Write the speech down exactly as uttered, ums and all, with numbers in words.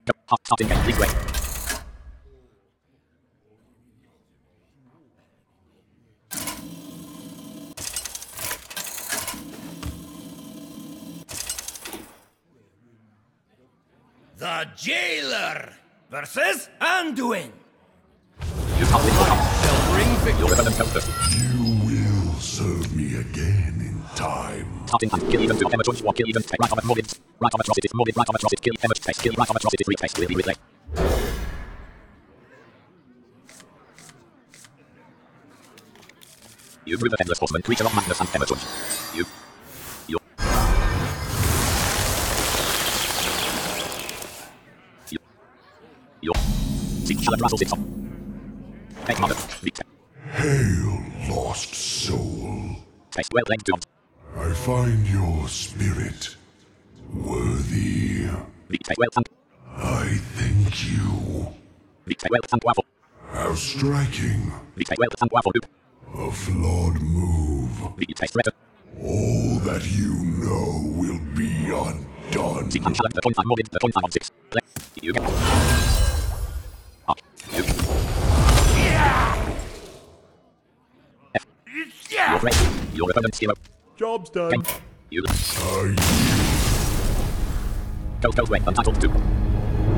Go. Hot. Start in game. Please wait. The Jailer versus Anduin. You can't win. Shall bring victory. Your opponent comes first. You will serve me again in time. Starting time. Kill even two. Emma Tunch. One. Kill even. Right on Morgan. Right on atrocities. Morgan. Right on atrocities. Kill Emma. Face. Kill right on atrocities. Replace. Will be replay. You brew the Endless Horseman. Creature of Magnus and Emma Tunch. You. You. You. You. Seek Shaladrazzle Sits on. Hey, mother. Victor. Hail, lost soul. Face. Well played, John. I find your spirit worthy. Victor. Well thank. I thank you. Victor. Well thank waffle. How striking. Victor. Well thank waffle. A flawed move. Victor. Threaten. All that you know will be undone. Seek and challenge the point five Morgan. The point five on six. Play. You get. Ah. You. F. You're ready. Your opponent's hero. Job's done. Game. You. I Go, go, wait. Untitled two.